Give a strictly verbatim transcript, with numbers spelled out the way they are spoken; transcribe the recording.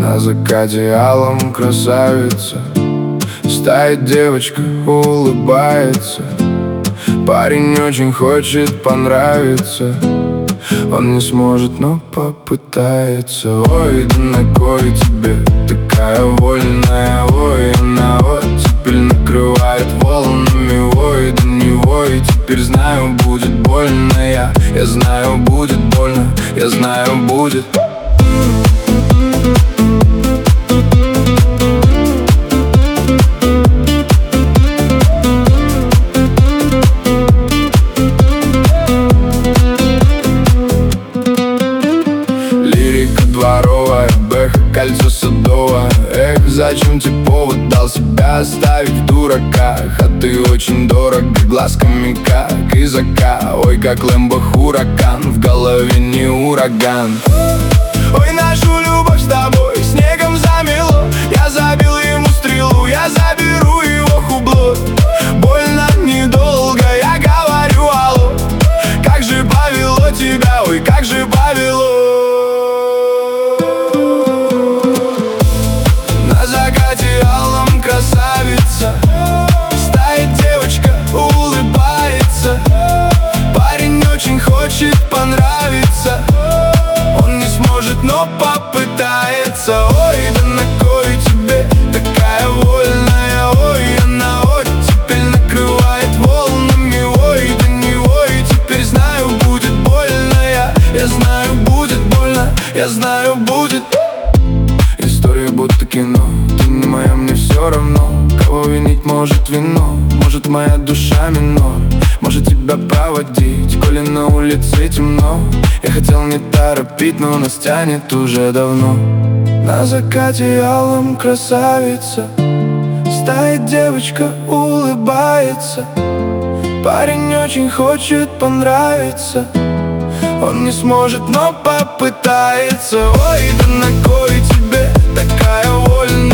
На закате алом красавица, стоит девочка, улыбается. Парень очень хочет понравиться, он не сможет, но попытается. Ой, да на кой тебе такая вольная? Ой, она оттепель накрывает волнами. Ой, да не вой, теперь знаю, будет больно. Я, я знаю, будет больно, я знаю, будет. Дворовая, бэха, кольцо садовое. Эх, зачем тебе повод дал себя оставить в дураках? А ты очень дорого глазками, как изака. Ой, как Лэмбо Хуракан, в голове не ураган. Ой, нашу любовь с тобой снегом замело. Я забил ему стрелу, я заберу его хубло. Больно недолго, я говорю алло. Как же повело тебя, ой, как же повело. Красавица, стоит девочка, улыбается. Парень очень хочет понравиться, он не сможет, но попытается. Ой, да на кой тебе такая вольная? Ой, она оттепель накрывает волнами. Ой, да не вой, теперь знаю, будет больно. Я, я знаю, будет больно, я знаю, будет. История будто кино, ты не моя, мне все равно. Кого винить может вино, может моя душа минор. Может тебя проводить, коли на улице темно. Я хотел не торопить, но нас тянет уже давно. На закате алом красавица, стоит девочка, улыбается. Парень очень хочет понравиться, он не сможет, но попытается. Ой, да на кой тебе такая вольная?